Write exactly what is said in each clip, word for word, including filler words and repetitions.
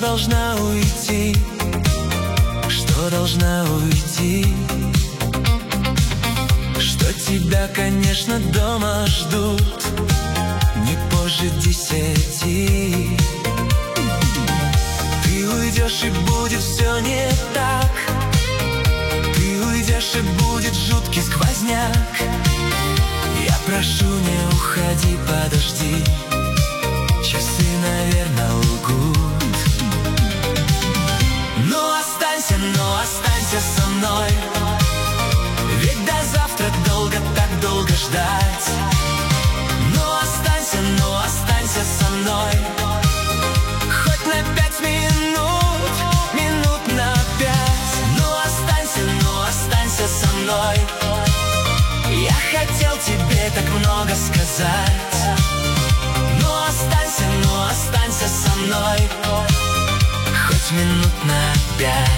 должна уйти, что должна уйти, что тебя, конечно, дома ждут не позже десяти. Ты уйдешь, и будет все не так. Ты уйдешь, и будет жуткий сквозняк. Я прошу, не уходи, подожди. Часы, наверное, лгут. Ну останься, ну останься со мной, ведь до завтра долго, так долго ждать. Ну останься, ну останься со мной, хоть на пять минут, минут на пять. Ну останься, ну останься со мной. Я хотел тебе так много сказать. Ну останься, ну останься со мной, хоть минут на пять.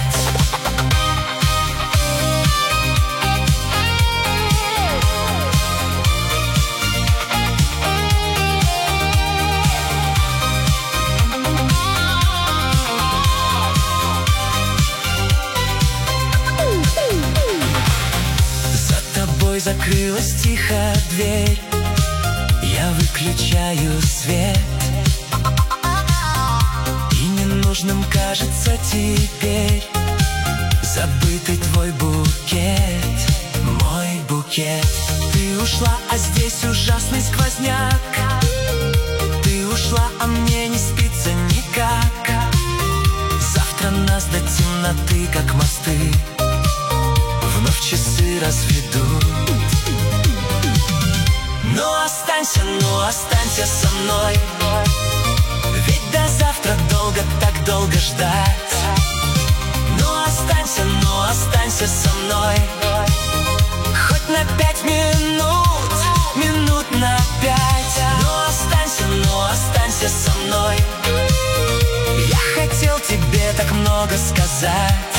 Закрылась тихо дверь, я выключаю свет, и ненужным кажется теперь забытый твой букет, мой букет. Ты ушла, а здесь ужасный сквозняк. Ты ушла, а мне не спится никак. Завтра нас до темноты, как мосты, вновь часы разведут. Ну останься, ну останься со мной, ведь до завтра долго, так долго ждать. Ну останься, ну останься со мной, хоть на пять минут, минут на пять. Ну останься, ну останься со мной. Я хотел тебе так много сказать.